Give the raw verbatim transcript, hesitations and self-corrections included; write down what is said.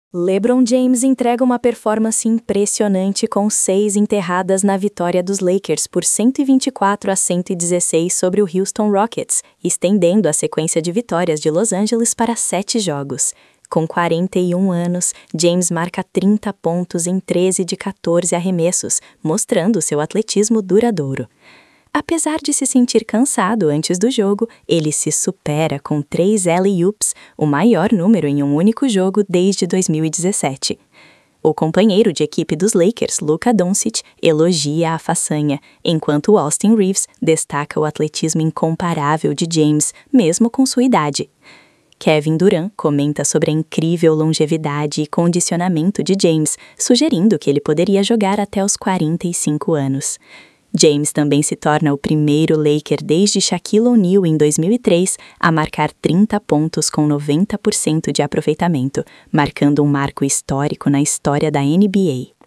LeBron James entrega uma performance impressionante com seis enterradas na vitória dos Lakers por cento e vinte e quatro a cento e dezesseis sobre o Houston Rockets, estendendo a sequência de vitórias de Los Angeles para sete jogos. Com quarenta e um anos, James marca trinta pontos em treze de quatorze arremessos, mostrando seu atletismo duradouro. Apesar de se sentir cansado antes do jogo, ele se supera com três alley-oops, o maior número em um único jogo desde dois mil e dezessete. O companheiro de equipe dos Lakers, Luka Doncic, elogia a façanha, enquanto Austin Reeves destaca o atletismo incomparável de James, mesmo com sua idade. Kevin Durant comenta sobre a incrível longevidade e condicionamento de James, sugerindo que ele poderia jogar até os quarenta e cinco anos. James também se torna o primeiro Laker desde Shaquille O'Neal em dois mil e três a marcar trinta pontos com noventa por cento de aproveitamento, marcando um marco histórico na história da N B A.